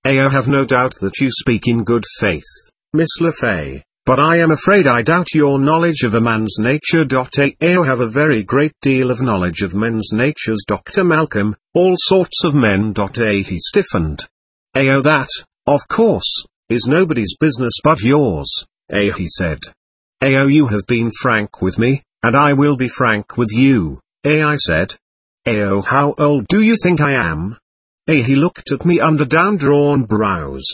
I have no doubt that you speak in good faith, Miss LeFay, but I am afraid I doubt your knowledge of a man's nature. I have a very great deal of knowledge of men's natures, Dr. Malcolm, all sorts of men. He stiffened. That, of course, is nobody's business but yours, he said. You have been frank with me, and I will be frank with you, I said. How old do you think I am? He looked at me under down-drawn brows.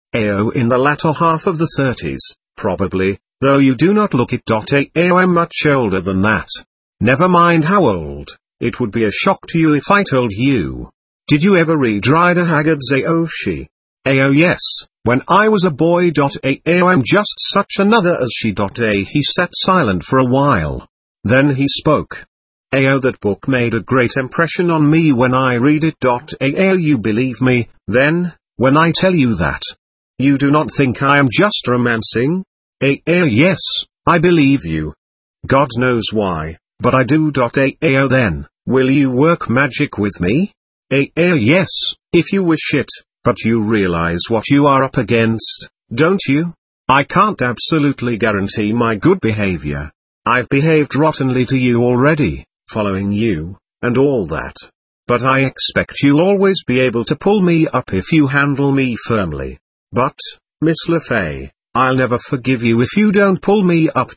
In the latter half of the 30s, probably, though you do not look it. I'm much older than that. Never mind how old, it would be a shock to you if I told you. Did you ever read Rider Haggard's she? Yes, when I was a boy. I'm just such another as she. He sat silent for a while. Then he spoke. That book made a great impression on me when I read it. You believe me, then, when I tell you that? You do not think I am just romancing? Yes, I believe you. God knows why, but I do. Then, will you work magic with me? Yes, if you wish it, but you realize what you are up against, don't you? I can't absolutely guarantee my good behavior. I've behaved rottenly to you already, following you, and all that. But I expect you'll always be able to pull me up if you handle me firmly. But, Miss LeFay, I'll never forgive you if you don't pull me up.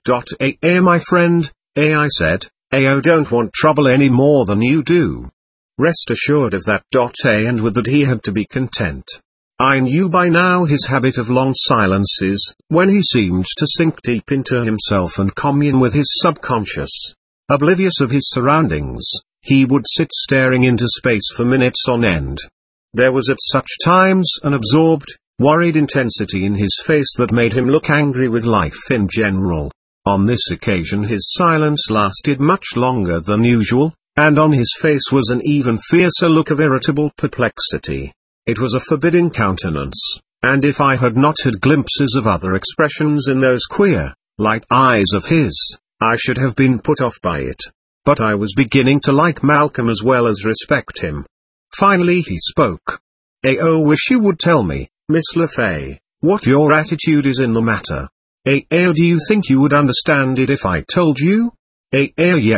My friend, I said, don't want trouble any more than you do. Rest assured of that. And with that he had to be content. I knew by now his habit of long silences, when he seemed to sink deep into himself and commune with his subconscious. Oblivious of his surroundings, he would sit staring into space for minutes on end. There was at such times an absorbed, worried intensity in his face that made him look angry with life in general. On this occasion his silence lasted much longer than usual, and on his face was an even fiercer look of irritable perplexity. It was a forbidding countenance, and if I had not had glimpses of other expressions in those queer, light eyes of his, I should have been put off by it. But I was beginning to like Malcolm as well as respect him. Finally he spoke. Wish you would tell me, Miss LeFay, what your attitude is in the matter. Do you think you would understand it if I told you? Yes.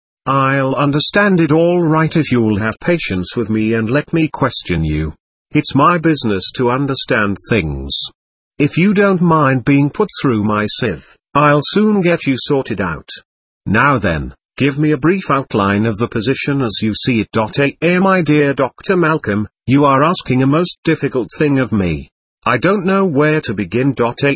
I'll understand it all right if you'll have patience with me and let me question you. It's my business to understand things. If you don't mind being put through my sieve, I'll soon get you sorted out. Now then, give me a brief outline of the position as you see it. My dear Dr. Malcolm, you are asking a most difficult thing of me. I don't know where to begin.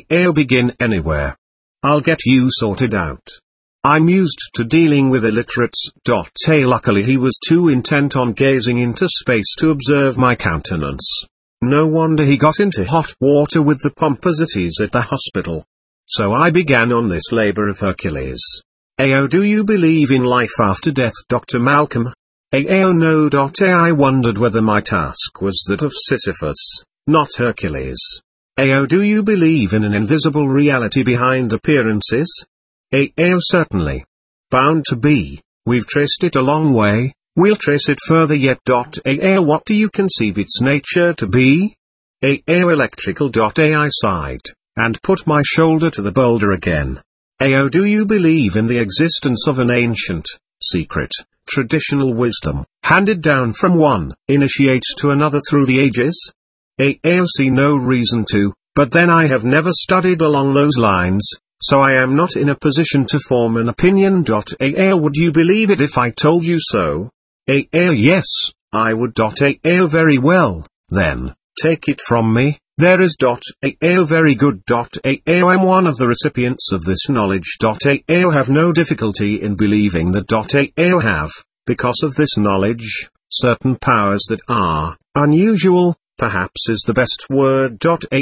Begin anywhere. I'll get you sorted out. I'm used to dealing with illiterates. Luckily he was too intent on gazing into space to observe my countenance. No wonder he got into hot water with the pomposities at the hospital. So I began on this labor of Hercules. Do you believe in life after death, Dr. Malcolm? No. I wondered whether my task was that of Sisyphus, not Hercules. Do you believe in an invisible reality behind appearances? Certainly. Bound to be. We've traced it a long way, we'll trace it further yet. What do you conceive its nature to be? Electrical. I sighed, and put my shoulder to the boulder again. Do you believe in the existence of an ancient, secret, traditional wisdom, handed down from one initiate to another through the ages? See no reason to, but then I have never studied along those lines, so I am not in a position to form an opinion. Would you believe it if I told you so? Yes, I would. Very well, then, take it from me, there is. Very good. I'm one of the recipients of this knowledge. Have no difficulty in believing that. Have, because of this knowledge, certain powers that are unusual, perhaps is the best word.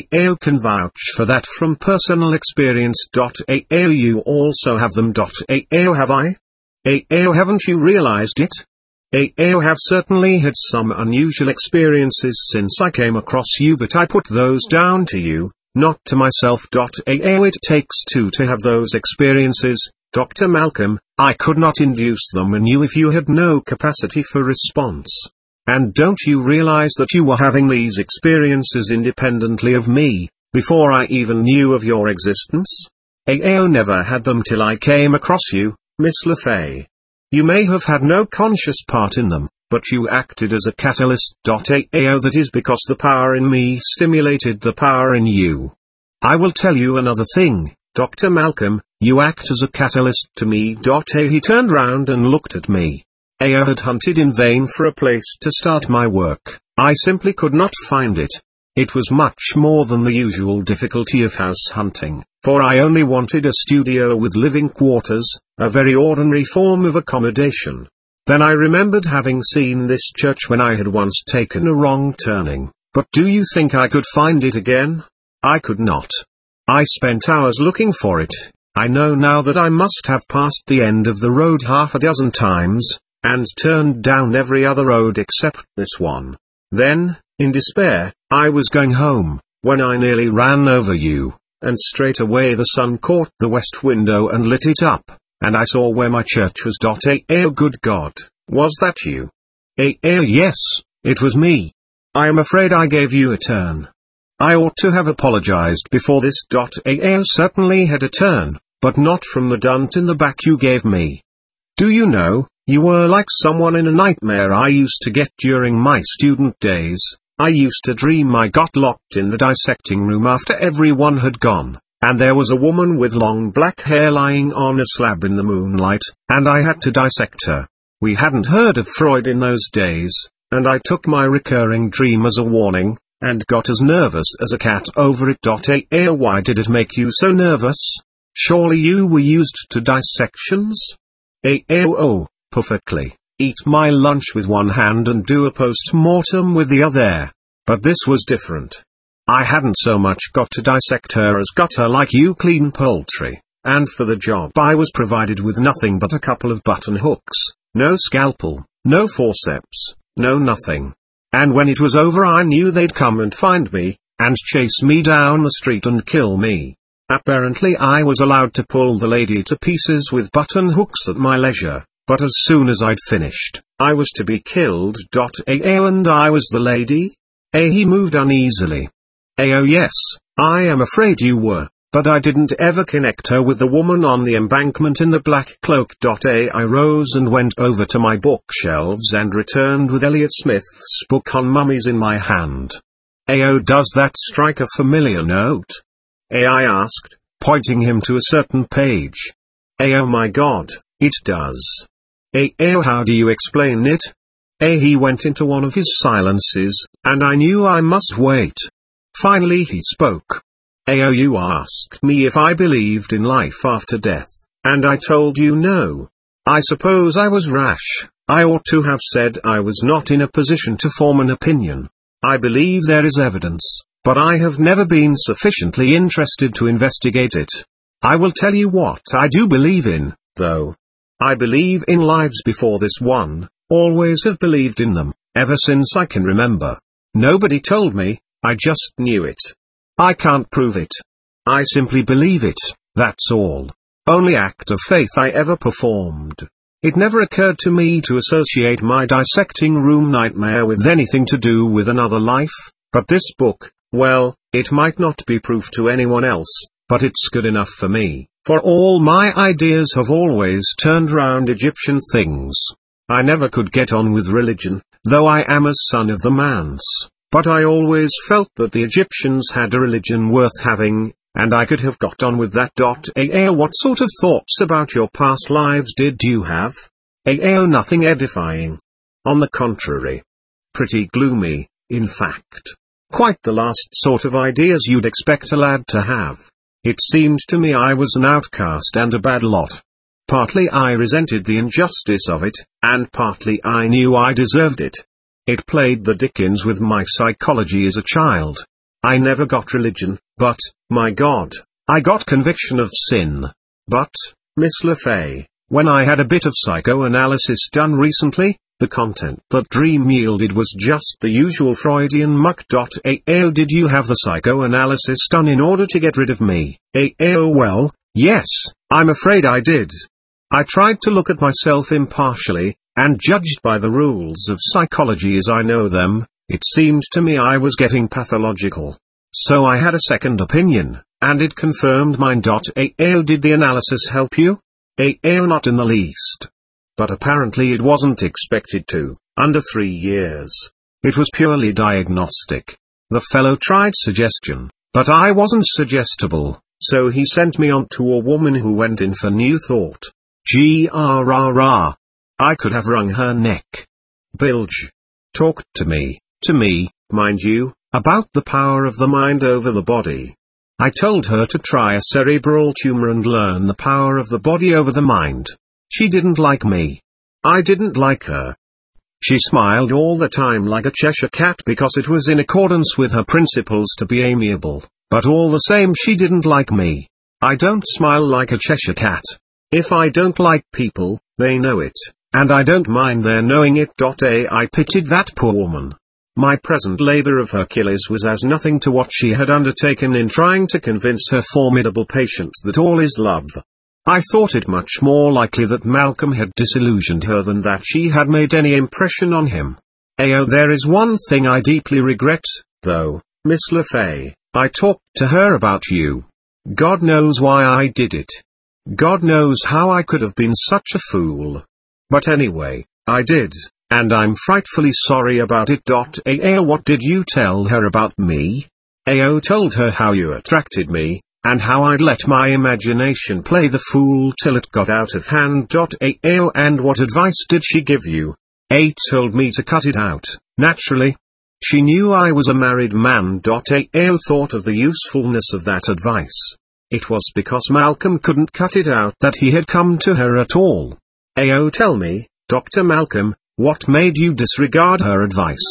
Can vouch for that from personal experience. You also have them. Have I? Haven't you realized it? Have certainly had some unusual experiences since I came across you, but I put those down to you, not to myself. It takes two to have those experiences, Dr. Malcolm. I could not induce them in you if you had no capacity for response. And don't you realize that you were having these experiences independently of me, before I even knew of your existence? AO never had them till I came across you, Miss LeFay. You may have had no conscious part in them, but you acted as a catalyst. AO that is because the power in me stimulated the power in you. I will tell you another thing, Dr. Malcolm, you act as a catalyst to me. He turned round and looked at me. AO had hunted in vain for a place to start my work. I simply could not find it. It was much more than the usual difficulty of house hunting, for I only wanted a studio with living quarters, a very ordinary form of accommodation. Then I remembered having seen this church when I had once taken a wrong turning, but do you think I could find it again? I could not. I spent hours looking for it. I know now that I must have passed the end of the road half a dozen times, and turned down every other road except this one. Then, in despair, I was going home, when I nearly ran over you, and straight away the sun caught the west window and lit it up, and I saw where my church was. Oh good God, was that you? Yes, it was me. I am afraid I gave you a turn. I ought to have apologized before this. Certainly had a turn, but not from the dunt in the back you gave me. Do you know, you were like someone in a nightmare I used to get during my student days. I used to dream I got locked in the dissecting room after everyone had gone, and there was a woman with long black hair lying on a slab in the moonlight, and I had to dissect her. We hadn't heard of Freud in those days, and I took my recurring dream as a warning, and got as nervous as a cat over it. Why did it make you so nervous? Surely you were used to dissections? Oh, perfectly. Eat my lunch with one hand and do a post-mortem with the other. But this was different. I hadn't so much got to dissect her as got her like you clean poultry, and for the job I was provided with nothing but a couple of button hooks, no scalpel, no forceps, no nothing. And when it was over I knew they'd come and find me, and chase me down the street and kill me. Apparently I was allowed to pull the lady to pieces with button hooks at my leisure. But as soon as I'd finished, I was to be killed. And I was the lady? He moved uneasily. Oh yes, I am afraid you were, but I didn't ever connect her with the woman on the embankment in the black cloak. I rose and went over to my bookshelves and returned with Elliot Smith's book on mummies in my hand. Does that strike a familiar note? I asked, pointing him to a certain page. Oh my God, it does. How do you explain it? He went into one of his silences, and I knew I must wait. Finally he spoke. You asked me if I believed in life after death, and I told you no. I suppose I was rash. I ought to have said I was not in a position to form an opinion. I believe there is evidence, but I have never been sufficiently interested to investigate it. I will tell you what I do believe in, though. I believe in lives before this one, always have believed in them, ever since I can remember. Nobody told me, I just knew it. I can't prove it. I simply believe it, that's all. Only act of faith I ever performed. It never occurred to me to associate my dissecting room nightmare with anything to do with another life, but this book, well, it might not be proof to anyone else, but it's good enough for me. For all my ideas have always turned round Egyptian things. I never could get on with religion, though I am a son of the Mans, but I always felt that the Egyptians had a religion worth having, and I could have got on with that. What sort of thoughts about your past lives did you have? Nothing edifying. On the contrary. Pretty gloomy, in fact. Quite the last sort of ideas you'd expect a lad to have. It seemed to me I was an outcast and a bad lot. Partly I resented the injustice of it, and partly I knew I deserved it. It played the dickens with my psychology as a child. I never got religion, but, my God, I got conviction of sin. But, Miss LeFay, when I had a bit of psychoanalysis done recently, the content that dream yielded was just the usual Freudian muck. Did you have the psychoanalysis done in order to get rid of me? Well, yes, I'm afraid I did. I tried to look at myself impartially, and judged by the rules of psychology as I know them, it seemed to me I was getting pathological. So I had a second opinion, and it confirmed mine. AO, did the analysis help you? AO, not in the least. But apparently it wasn't expected to, under 3 years. It was purely diagnostic. The fellow tried suggestion, but I wasn't suggestible, so he sent me on to a woman who went in for New Thought. Grrrr. I could have wrung her neck. Bilge. Talked to me, mind you, about the power of the mind over the body. I told her to try a cerebral tumor and learn the power of the body over the mind. She didn't like me. I didn't like her. She smiled all the time like a Cheshire cat because it was in accordance with her principles to be amiable, but all the same she didn't like me. I don't smile like a Cheshire cat. If I don't like people, they know it, and I don't mind their knowing it. I pitied that poor woman. My present labor of Hercules was as nothing to what she had undertaken in trying to convince her formidable patient that all is love. I thought it much more likely that Malcolm had disillusioned her than that she had made any impression on him. AO, there is one thing I deeply regret, though, Miss LeFay. I talked to her about you. God knows why I did it. God knows how I could have been such a fool. But anyway, I did, and I'm frightfully sorry about it. AO, what did you tell her about me? AO told her how you attracted me, and how I'd let my imagination play the fool till it got out of hand. AO, and what advice did she give you? A told me to cut it out, naturally. She knew I was a married man. AO thought of the usefulness of that advice. It was because Malcolm couldn't cut it out that he had come to her at all. AO, tell me, Dr. Malcolm, what made you disregard her advice?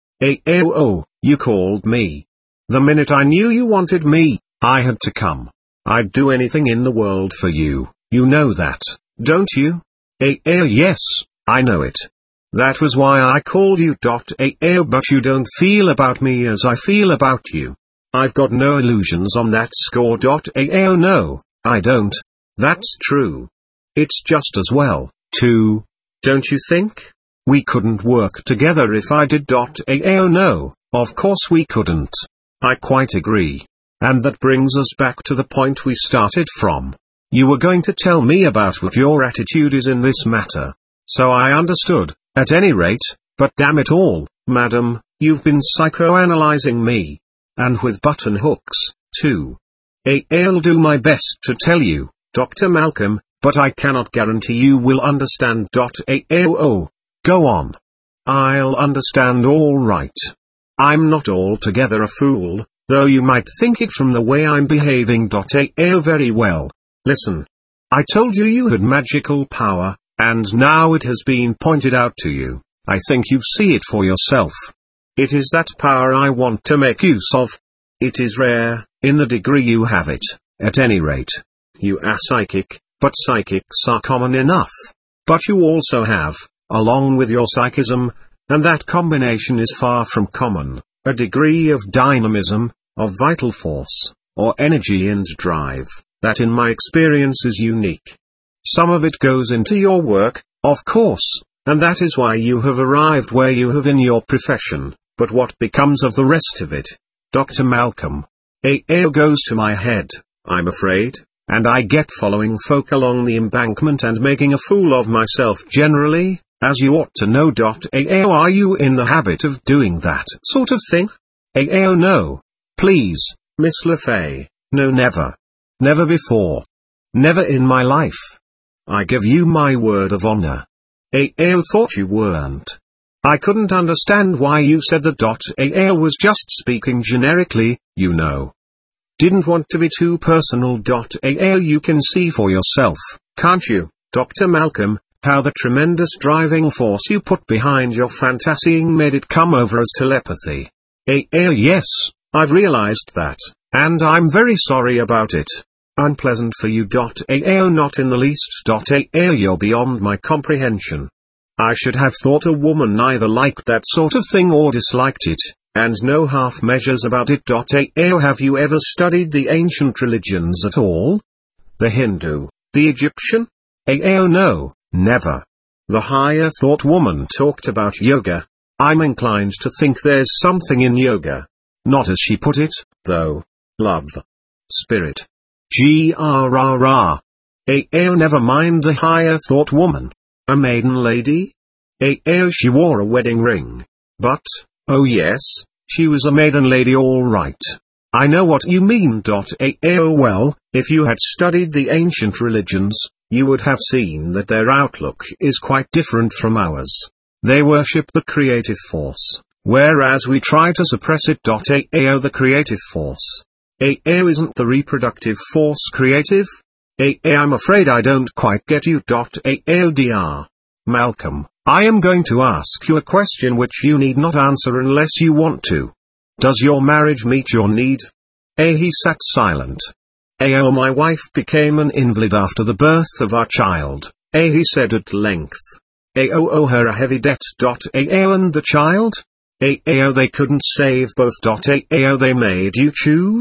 AO, you called me. The minute I knew you wanted me, I had to come. I'd do anything in the world for you, you know that, don't you? AO, yes, I know it. That was why I called you. AO, but you don't feel about me as I feel about you. I've got no illusions on that score. AO, no, I don't. That's true. It's just as well, too. Don't you think? We couldn't work together if I did. AO, no, of course we couldn't. I quite agree. And that brings us back to the point we started from. You were going to tell me about what your attitude is in this matter. So I understood, at any rate, but damn it all, madam, you've been psychoanalyzing me. And with button hooks, too. I'll do my best to tell you, Dr. Malcolm, but I cannot guarantee you will understand. AO, go on. I'll understand all right. I'm not altogether a fool, though you might think it from the way I'm behaving. AO, very well. Listen. I told you you had magical power, and now it has been pointed out to you. I think you see it for yourself. It is that power I want to make use of. It is rare, in the degree you have it, at any rate. You are psychic, but psychics are common enough. But you also have, along with your psychism, and that combination is far from common, a degree of dynamism, of vital force, or energy and drive, that in my experience is unique. Some of it goes into your work, of course, and that is why you have arrived where you have in your profession, but what becomes of the rest of it? Dr. Malcolm. AO goes to my head, I'm afraid, and I get following folk along the embankment and making a fool of myself generally, as you ought to know. AO, are you in the habit of doing that sort of thing? AO, no. Please, Miss LeFay, no, never. Never before. Never in my life. I give you my word of honor. AO thought you weren't. I couldn't understand why you said that. AO was just speaking generically, you know. Didn't want to be too personal. AO, you can see for yourself, can't you, Dr. Malcolm, how the tremendous driving force you put behind your fantasying made it come over as telepathy. AO, yes, I've realized that, and I'm very sorry about it. Unpleasant for you. AO, not in the least. AO, you're beyond my comprehension. I should have thought a woman either liked that sort of thing or disliked it, and no half measures about it. AO, have you ever studied the ancient religions at all? The Hindu, the Egyptian? AO no, never. The higher thought woman talked about yoga. I'm inclined to think there's something in yoga. Not as she put it, though. Love. Spirit. Grrrr. AO never mind the higher thought woman. A maiden lady? AO she wore a wedding ring. But, oh yes, she was a maiden lady all right. I know what you mean. AO well, if you had studied the ancient religions, you would have seen that their outlook is quite different from ours. They worship the creative force, whereas we try to suppress it. AO the creative force. AO isn't the reproductive force creative? I'm afraid I don't quite get you. AODR. Malcolm, I am going to ask you a question which you need not answer unless you want to. Does your marriage meet your need? He sat silent. AO my wife became an invalid after the birth of our child, he said at length. AO owe her a heavy debt. AO and the child? AO they couldn't save both. AO they made you choose?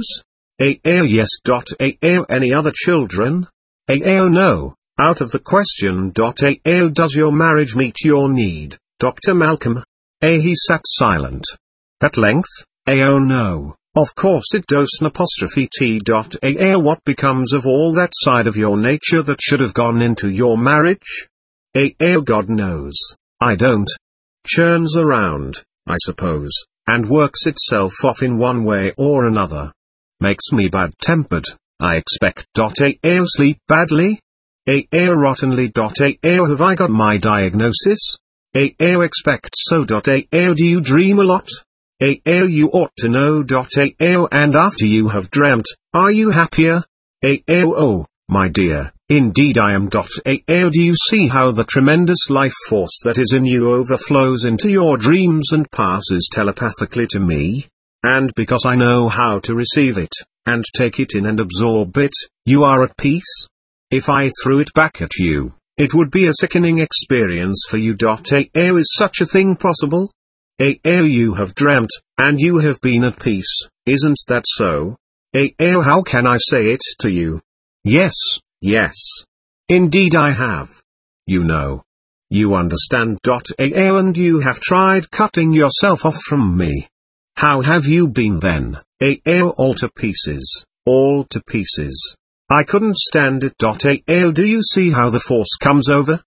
AO yes. AO any other children? AO no, out of the question. AO does your marriage meet your need, Dr. Malcolm? He sat silent. At length, AO no, of course it doesn't. T. AO what becomes of all that side of your nature that should have gone into your marriage? AO God knows, I don't. Churns around, I suppose, and works itself off in one way or another. Makes me bad-tempered, I expect. AO sleep badly? AO rottenly. AO have I got my diagnosis? AO expect so. AO do you dream a lot? AO you ought to know. AO and after you have dreamt, are you happier? AO oh, my dear, indeed I am. AO do you see how the tremendous life force that is in you overflows into your dreams and passes telepathically to me? And because I know how to receive it, and take it in and absorb it, you are at peace? If I threw it back at you, it would be a sickening experience for you. AO is such a thing possible? AO you have dreamt, and you have been at peace, isn't that so? AO how can I say it to you? Yes, yes. Indeed I have. You know. You understand. AO and you have tried cutting yourself off from me. How have you been then? AO all to pieces, all to pieces. I couldn't stand it. AO do you see how the force comes over?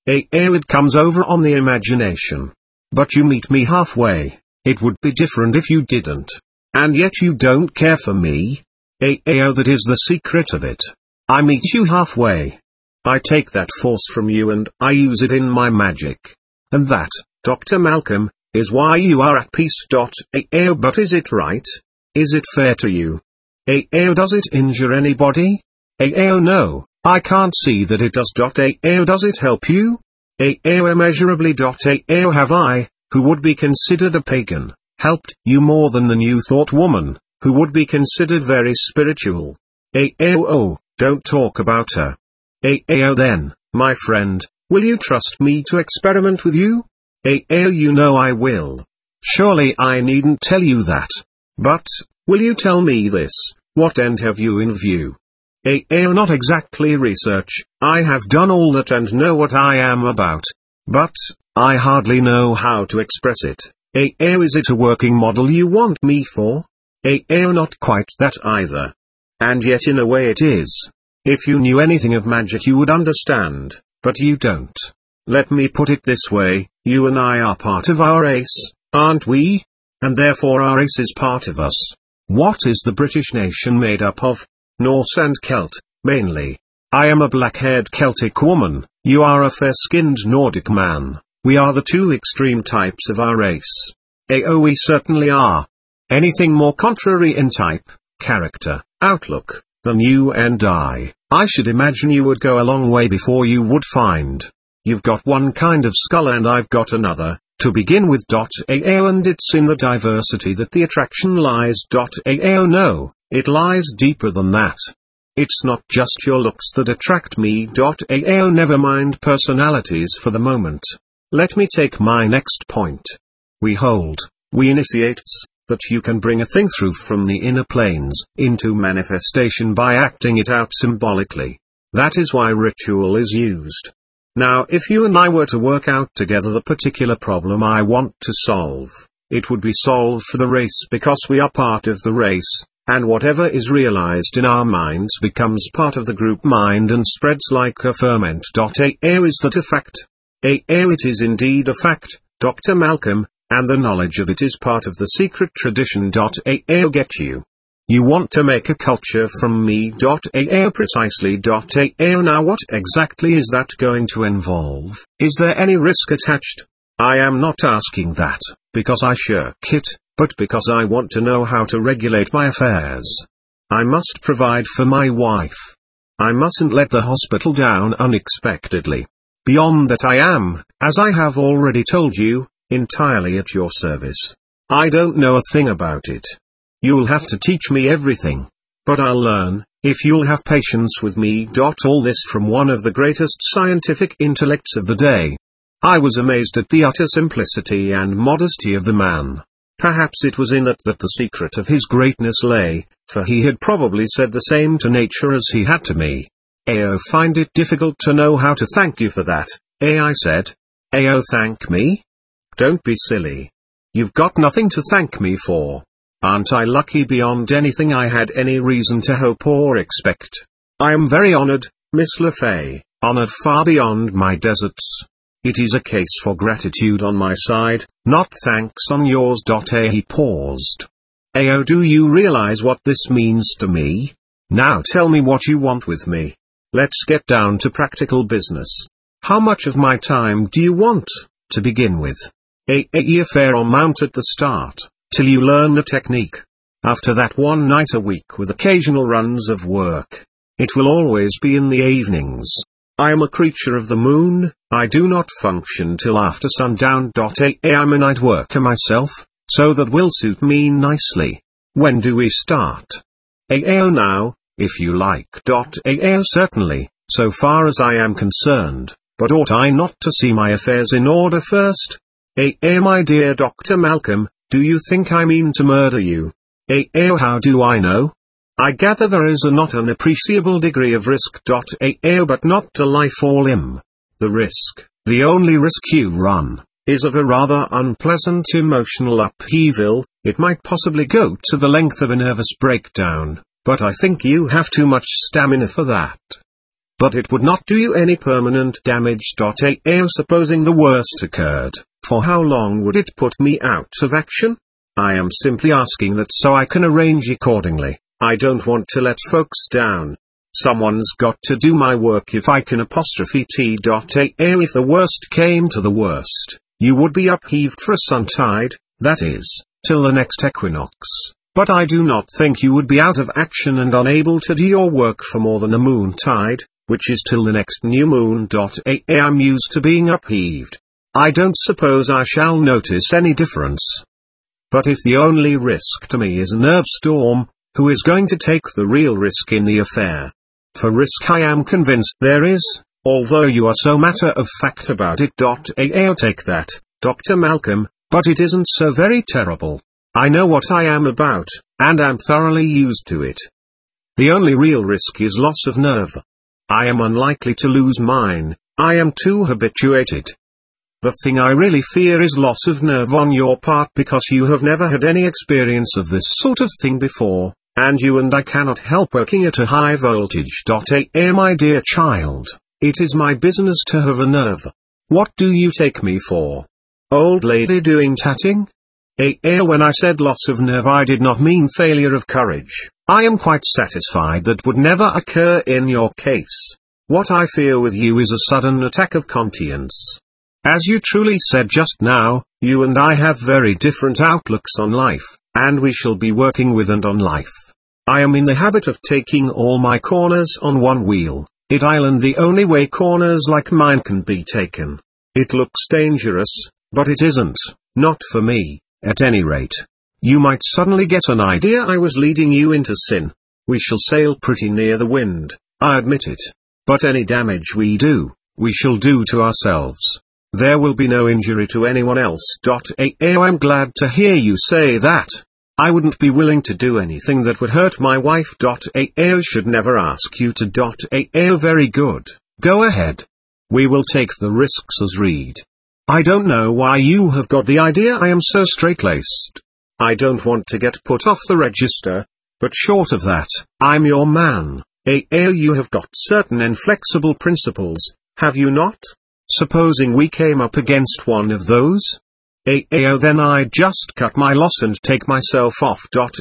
AO it comes over on the imagination. But you meet me halfway. It would be different if you didn't. And yet you don't care for me? AO that is the secret of it. I meet you halfway. I take that force from you and I use it in my magic. And that, Dr. Malcolm, is why you are at peace. AO but is it right? Is it fair to you? AO does it injure anybody? AO no, I can't see that it does. AO does it help you? AO immeasurably. AO have I, who would be considered a pagan, helped you more than the new thought woman, who would be considered very spiritual? AO oh, don't talk about her. AO then, my friend, will you trust me to experiment with you? AO you know I will. Surely I needn't tell you that. But, will you tell me this, what end have you in view? AO not exactly research, I have done all that and know what I am about. But, I hardly know how to express it. AO is it a working model you want me for? AO not quite that either. And yet in a way it is. If you knew anything of magic you would understand, but you don't. Let me put it this way, you and I are part of our race, aren't we? And therefore our race is part of us. What is the British nation made up of? Norse and Celt, mainly. I am a black-haired Celtic woman, you are a fair-skinned Nordic man. We are the two extreme types of our race. AO we certainly are. Anything more contrary in type, character, outlook, than you and I should imagine you would go a long way before you would find. You've got one kind of skull and I've got another, to begin with. AO and it's in the diversity that the attraction lies. AO no, it lies deeper than that. It's not just your looks that attract me. AO never mind personalities for the moment. Let me take my next point. We initiates, that you can bring a thing through from the inner planes into manifestation by acting it out symbolically. That is why ritual is used. Now if you and I were to work out together the particular problem I want to solve, it would be solved for the race because we are part of the race, and whatever is realized in our minds becomes part of the group mind and spreads like a ferment. Is that a fact? It is indeed a fact, Dr. Malcolm, and the knowledge of it is part of the secret tradition. Get you? You want to make a culture from me. Precisely. Now what exactly is that going to involve? Is there any risk attached? I am not asking that, because I shirk it, but because I want to know how to regulate my affairs. I must provide for my wife. I mustn't let the hospital down unexpectedly. Beyond that I am, as I have already told you, entirely at your service. I don't know a thing about it. You'll have to teach me everything. But I'll learn, if you'll have patience with me. All this from one of the greatest scientific intellects of the day. I was amazed at the utter simplicity and modesty of the man. Perhaps it was in that the secret of his greatness lay, for he had probably said the same to nature as he had to me. Find it difficult to know how to thank you for that, I said. Thank me? Don't be silly. You've got nothing to thank me for. Aren't I lucky beyond anything I had any reason to hope or expect? I am very honored, Miss LeFay, honored far beyond my deserts. It is a case for gratitude on my side, not thanks on yours. He paused. Do you realize what this means to me? Now tell me what you want with me. Let's get down to practical business. How much of my time do you want, to begin with? A fair amount at the start, till you learn the technique. After that, 1 night a week with occasional runs of work. It will always be in the evenings. I am a creature of the moon, I do not function till after sundown. I'm a night worker myself, so that will suit me nicely. When do we start? Now, if you like. Certainly, so far as I am concerned, but ought I not to see my affairs in order first? My dear Dr. Malcolm, do you think I mean to murder you? How do I know? I gather there is a not an appreciable degree of risk. But not to life or limb. The risk, the only risk you run, is of a rather unpleasant emotional upheaval. It might possibly go to the length of a nervous breakdown, but I think you have too much stamina for that. But it would not do you any permanent damage. Supposing the worst occurred, for how long would it put me out of action? I am simply asking that so I can arrange accordingly. I don't want to let folks down. Someone's got to do my work if I can. If the worst came to the worst, you would be upheaved for a suntide, that is, till the next equinox. But I do not think you would be out of action and unable to do your work for more than a moontide, which is till the next new moon. I'm used to being upheaved. I don't suppose I shall notice any difference. But if the only risk to me is a nerve storm, who is going to take the real risk in the affair? For risk I am convinced there is, although you are so matter of fact about it. Take that, Dr. Malcolm, but it isn't so very terrible. I know what I am about, and am thoroughly used to it. The only real risk is loss of nerve. I am unlikely to lose mine, I am too habituated. The thing I really fear is loss of nerve on your part, because you have never had any experience of this sort of thing before, and you and I cannot help working at a high voltage. My dear child, it is my business to have a nerve. What do you take me for? Old lady doing tatting? When I said loss of nerve I did not mean failure of courage. I am quite satisfied that would never occur in your case. What I fear with you is a sudden attack of conscience. As you truly said just now, you and I have very different outlooks on life, and we shall be working with and on life. I am in the habit of taking all my corners on one wheel. Island the only way corners like mine can be taken. It looks dangerous, but it isn't, not for me, at any rate. You might suddenly get an idea I was leading you into sin. We shall sail pretty near the wind, I admit it. But any damage we do, we shall do to ourselves. There will be no injury to anyone else. I'm glad to hear you say that. I wouldn't be willing to do anything that would hurt my wife. AO should never ask you to. AO very good, go ahead. We will take the risks as read. I don't know why you have got the idea I am so straight-laced. I don't want to get put off the register, but short of that, I'm your man. AO you have got certain inflexible principles, have you not? Supposing we came up against one of those? AO then I'd just cut my loss and take myself off.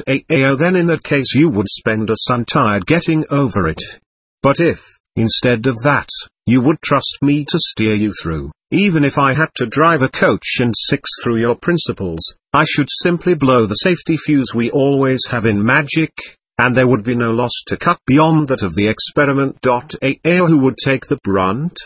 AO then in that case you would spend us untired getting over it. But if, instead of that, you would trust me to steer you through, even if I had to drive a coach and six through your principles, I should simply blow the safety fuse we always have in magic, and there would be no loss to cut beyond that of the experiment. AO who would take the brunt?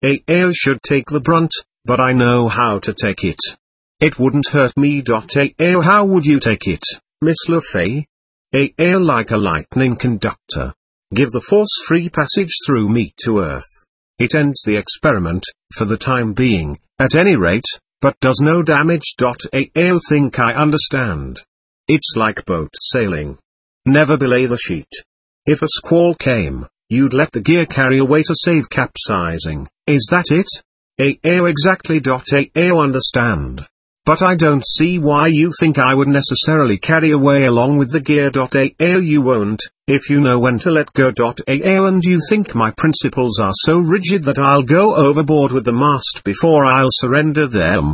AO should take the brunt, but I know how to take it. It wouldn't hurt me. AO how would you take it, Miss LeFay? AO like a lightning conductor. Give the force free passage through me to Earth. It ends the experiment, for the time being, at any rate, but does no damage. AO think I understand. It's like boat sailing. Never belay the sheet. If a squall came, you'd let the gear carry away to save capsizing, is that it? AO exactly. AO understand. But I don't see why you think I would necessarily carry away along with the gear. AO you won't, if you know when to let go. AO and you think my principles are so rigid that I'll go overboard with the mast before I'll surrender them.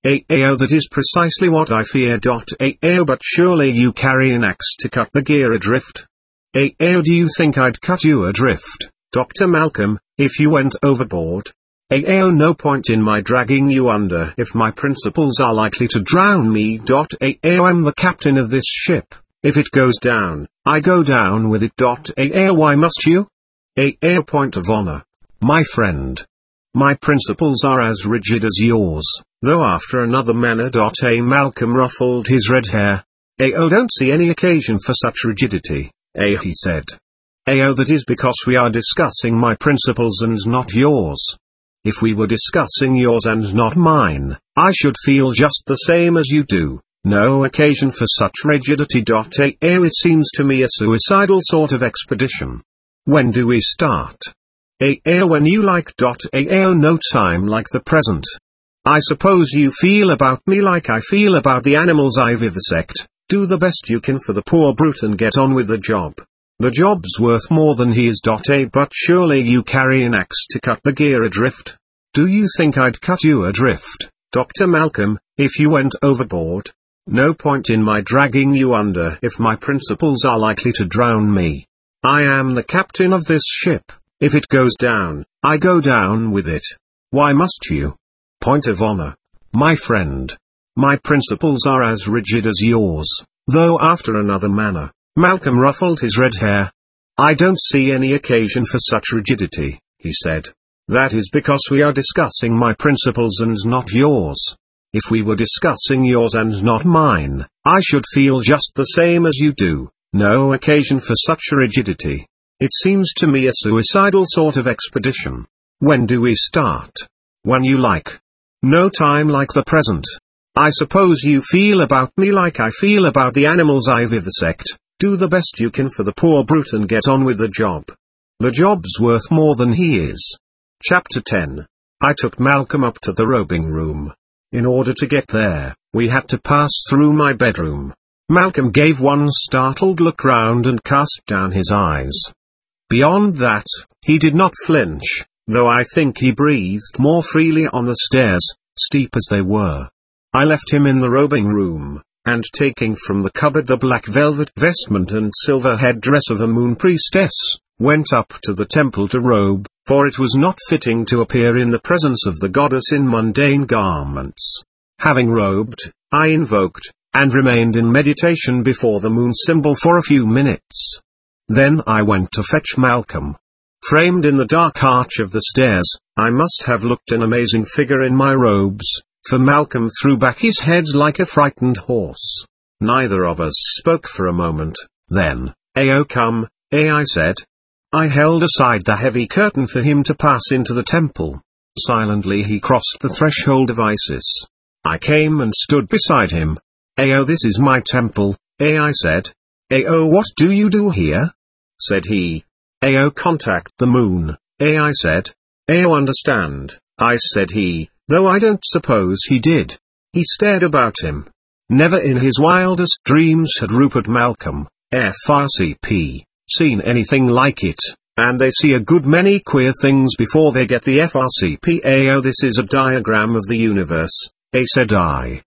AO that is precisely what I fear. AO but surely you carry an axe to cut the gear adrift. AO do you think I'd cut you adrift, Dr. Malcolm, if you went overboard? AO no point in my dragging you under if my principles are likely to drown me. AO I'm the captain of this ship. If it goes down, I go down with it. AO why must you? AO point of honor, my friend. My principles are as rigid as yours, though after another manner. A Malcolm ruffled his red hair. AO don't see any occasion for such rigidity, he said. AO that is because we are discussing my principles and not yours. If we were discussing yours and not mine, I should feel just the same as you do. No occasion for such rigidity. AO it seems to me a suicidal sort of expedition. When do we start? AO when you like. AO no time like the present. I suppose you feel about me like I feel about the animals I vivisect. Do the best you can for the poor brute and get on with the job. The job's worth more than he is. But surely you carry an axe to cut the gear adrift. Do you think I'd cut you adrift, Dr. Malcolm, if you went overboard? No point in my dragging you under if my principles are likely to drown me. I am the captain of this ship. If it goes down, I go down with it. Why must you? Point of honor, my friend. My principles are as rigid as yours, though after another manner. Malcolm ruffled his red hair. I don't see any occasion for such rigidity, he said. That is because we are discussing my principles and not yours. If we were discussing yours and not mine, I should feel just the same as you do. No occasion for such rigidity. It seems to me a suicidal sort of expedition. When do we start? When you like. No time like the present. I suppose you feel about me like I feel about the animals I vivisect. Do the best you can for the poor brute and get on with the job. The job's worth more than he is. Chapter 10. I took Malcolm up to the robing room. In order to get there, we had to pass through my bedroom. Malcolm gave one startled look round and cast down his eyes. Beyond that, he did not flinch, though I think he breathed more freely on the stairs, steep as they were. I left him in the robing room, and taking from the cupboard the black velvet vestment and silver headdress of a moon priestess, went up to the temple to robe, for it was not fitting to appear in the presence of the goddess in mundane garments. Having robed, I invoked, and remained in meditation before the moon symbol for a few minutes. Then I went to fetch Malcolm. Framed in the dark arch of the stairs, I must have looked an amazing figure in my robes, for Malcolm threw back his head like a frightened horse. Neither of us spoke for a moment. Then, "Ao come, I said. I held aside the heavy curtain for him to pass into the temple. Silently he crossed the threshold of Isis. I came and stood beside him. "Ao, this is my temple, I said. "Oh, what do you do here?" said he. "Oh, contact the moon," I said. "Oh, understand," I said he, though I don't suppose he did. He stared about him. Never in his wildest dreams had Rupert Malcolm, FRCP, seen anything like it, and they see a good many queer things before they get the FRCP. "Oh, this is a diagram of the universe," said I.